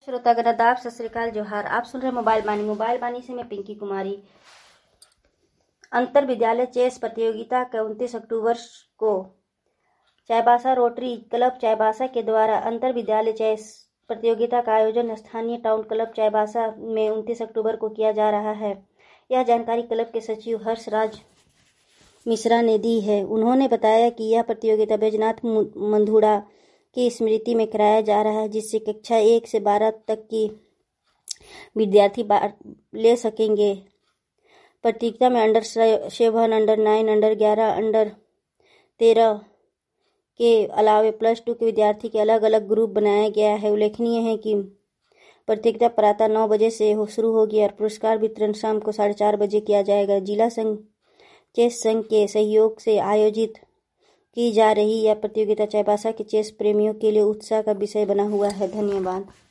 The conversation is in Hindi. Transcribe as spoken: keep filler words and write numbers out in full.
श्रोतागण आदाब, सत श्री अकाल, जोहार। आप सुन रहे मोबाइल बानी। मोबाइल बानी से मैं पिंकी कुमारी। अंतर विद्यालय चेस प्रतियोगिता का उनतीस अक्टूबर को चाईबासा रोटरी क्लब चाईबासा के द्वारा अंतर विद्यालय चेस प्रतियोगिता का आयोजन स्थानीय टाउन क्लब चाईबासा में उनतीस अक्टूबर को किया जा रहा है। यह जानकारी क्लब के सचिव हर्षराज मिश्रा ने दी है। उन्होंने बताया कि यह प्रतियोगिता बैजनाथ मंधुड़ा की स्मृति में कराया जा रहा है, जिससे कक्षा एक से बारह तक की विद्यार्थी ले सकेंगे। प्रतियोगिता में under seven, under nine, under ग्यारह, अंडर तेरह के अलावे प्लस टू के विद्यार्थी के अलग अलग ग्रुप बनाया गया है। उल्लेखनीय है कि प्रतियोगिता प्रातः नौ बजे से हो शुरू होगी और पुरस्कार वितरण शाम को साढ़े चार बजे किया जाएगा। जिला संघ चेस संघ के सहयोग से आयोजित की जा रही यह प्रतियोगिता चाईबासा के चेस प्रेमियों के लिए उत्साह का विषय बना हुआ है। धन्यवाद।